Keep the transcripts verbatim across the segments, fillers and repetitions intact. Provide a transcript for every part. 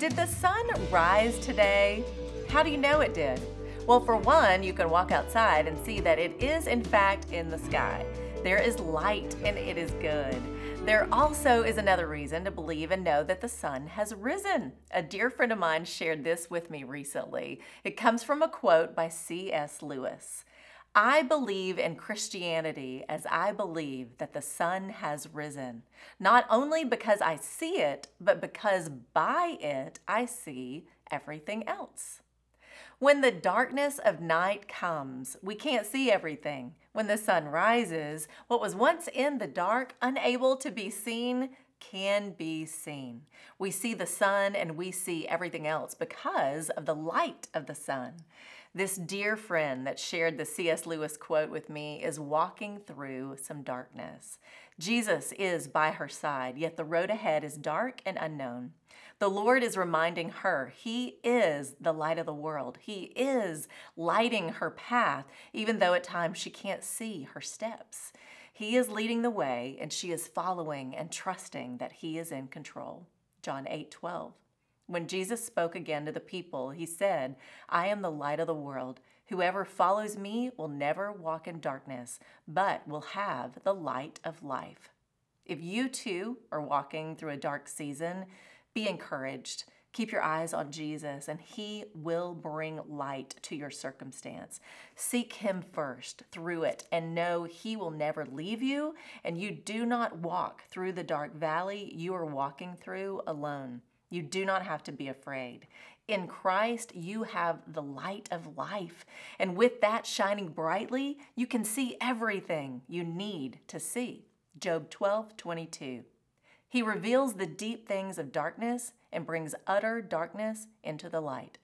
Did the sun rise today? How do you know it did? Well, for one, you can walk outside and see that it is in fact in the sky. There is light and it is good. There also is another reason to believe and know that the sun has risen. A dear friend of mine shared this with me recently. It comes from a quote by C S Lewis. I believe in Christianity as I believe that the sun has risen, not only because I see it, but because by it I see everything else. When the darkness of night comes, we can't see everything. When the sun rises, what was once in the dark, unable to be seen, can be seen. We see the sun and we see everything else because of the light of the sun. This dear friend that shared the C S Lewis quote with me is walking through some darkness. Jesus is by her side, yet the road ahead is dark and unknown. The Lord is reminding her He is the light of the world. He is lighting her path, even though at times she can't see her steps. He is leading the way, and she is following and trusting that He is in control. John eight twelve. When Jesus spoke again to the people, He said, I am the light of the world. Whoever follows me will never walk in darkness, but will have the light of life. If you too are walking through a dark season, be encouraged. Keep your eyes on Jesus, and He will bring light to your circumstance. Seek Him first through it, and know He will never leave you, and you do not walk through the dark valley you are walking through alone. You do not have to be afraid. In Christ, you have the light of life, and with that shining brightly, you can see everything you need to see. Job twelve twenty-two. He reveals the deep things of darkness and brings utter darkness into the light.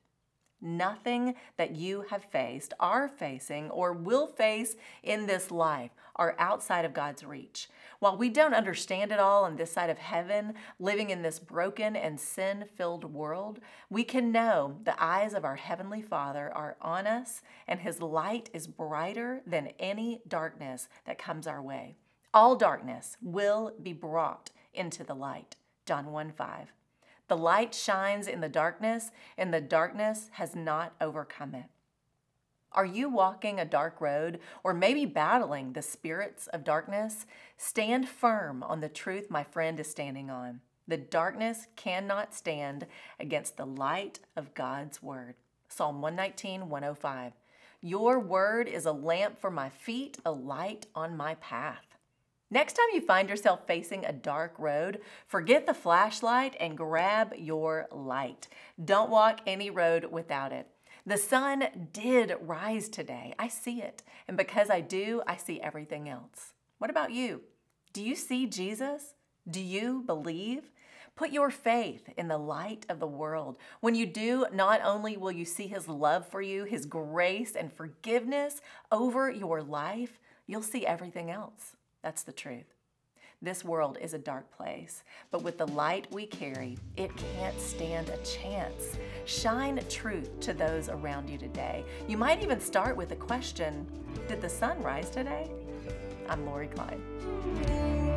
Nothing that you have faced, are facing, or will face in this life are outside of God's reach. While we don't understand it all on this side of heaven, living in this broken and sin-filled world, we can know the eyes of our Heavenly Father are on us, and His light is brighter than any darkness that comes our way. All darkness will be brought into the light. John one five. The light shines in the darkness, and the darkness has not overcome it. Are you walking a dark road, or maybe battling the spirits of darkness? Stand firm on the truth my friend is standing on. The darkness cannot stand against the light of God's word. Psalm one nineteen, one oh five. Your word is a lamp for my feet, a light on my path. Next time you find yourself facing a dark road, forget the flashlight and grab your light. Don't walk any road without it. The sun did rise today. I see it. And because I do, I see everything else. What about you? Do you see Jesus? Do you believe? Put your faith in the light of the world. When you do, not only will you see His love for you, His grace and forgiveness over your life, you'll see everything else. That's the truth. This world is a dark place, but with the light we carry, it can't stand a chance. Shine truth to those around you today. You might even start with the question, did the sun rise today? I'm Lori Klein.